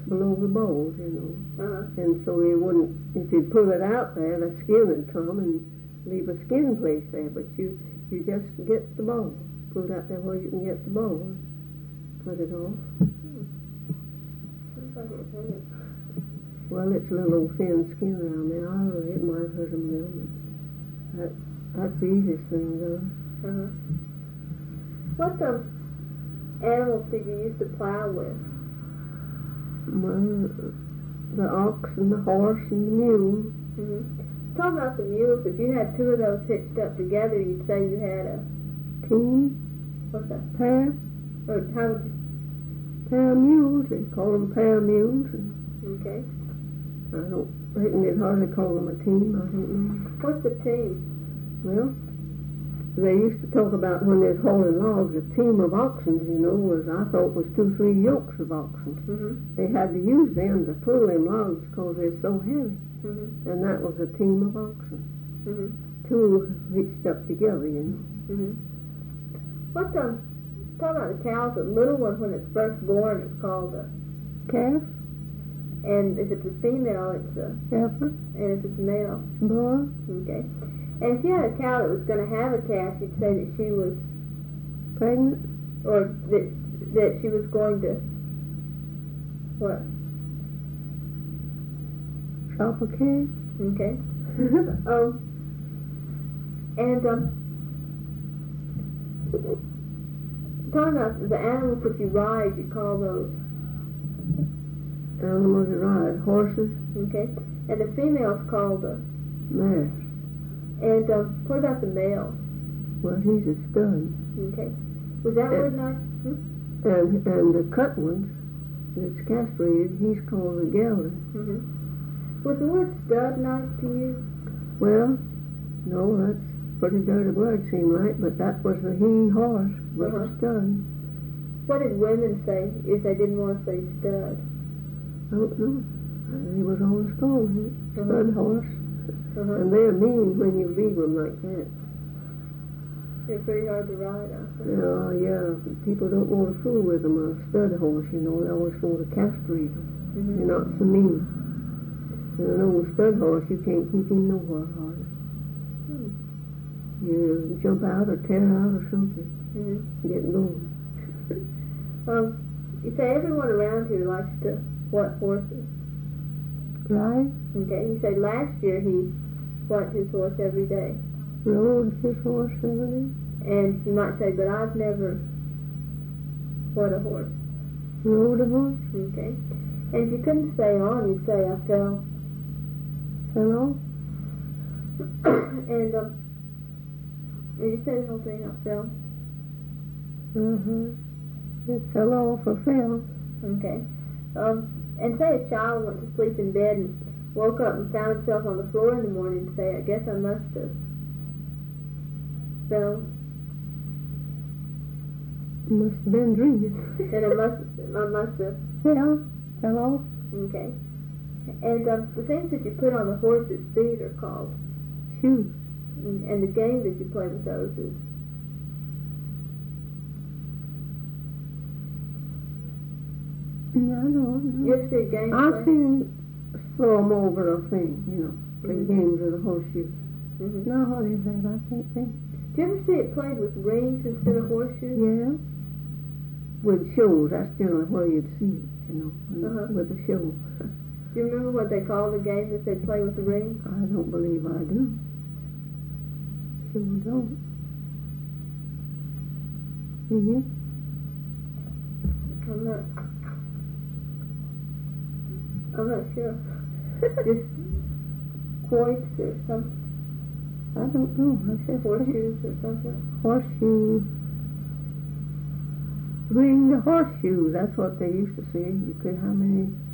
below the balls, you know. And so you wouldn't, if you pull it out there, the skin would come and leave a skin place there. But you just get the ball, pull it out there where you can get the ball, and put it off. Well, it's a little thin skin around there. It might hurt them a little. That's the easiest thing, though. What animals did you used to plow with? Well, the ox and the horse and the mule. Talk about the mules. If you had two of those hitched up together, you'd say you had a team. What's that? Pair. Or how would you? Pair of mules. They call them pair mules. Okay. I don't reckon they'd hardly call them a team. I don't know. What's a team? Well, they used to talk about when they're hauling logs, a team of oxen, you know, I thought was 2-3 yokes of oxen. They had to use them to pull them logs because they're so heavy. And that was a team of oxen. Two hitched up together, you know. What's talk about the cows, the little one when it's first born, it's called a calf. And if it's a female, it's a heifer. And if it's a male, bull. Okay. And if you had a cow that was going to have a calf, you'd say that she was pregnant, or that she was going to what? Chop a calf. Okay. Talking about the animals that you ride, you call those animals that ride horses. Okay. And the female's called a mare. And what about the male? Well, he's a stud. Okay. Was that word nice? And the cut ones that's castrated, he's called a gelding. Was the word stud nice to you? Well, no, that's a pretty dirty word, seemed like, but that was the he horse, was a stud. What did women say if they didn't want to say stud? I don't know. He was always called stud horse. And they're mean when you leave them like that. They're pretty hard to ride, aren't they? Yeah. People don't want to fool with them. A stud horse, you know, they always want to castrate them. They're not so mean. And an old stud horse, you can't keep him nowhere hard. You jump out or tear out or something. Get going. You say everyone around here likes to what horses? Right. Okay. You say last year he what his horse every day? Rode his horse every day. And you might say, but I've never what a horse? Rode a horse. Okay. And if you couldn't stay on, you'd say, I fell. Fell off? And you say the whole thing, I fell? It fell off or fell. Okay. And say a child went to sleep in bed and woke up and found himself on the floor in the morning and say, I guess I must have fell. Must have been dreaming. And I must have fell off. Okay. And the things that you put on the horse's feet are called shoes. And the game that you play with those is No. You ever see a game I've seen throw them over a thing, you know, play games with a horseshoe. No, what is that? I can't think. Do you ever see it played with rings instead of horseshoes? Yeah. With shows, that's generally where you'd see it, you know, with a show. Do you remember what they called the game that they'd play with the rings? I don't believe I do. Sure don't. I'm not sure. Just quoits or something. I don't know. I said horseshoes or something. Horseshoe. Ring the horseshoe. That's what they used to say. You could how many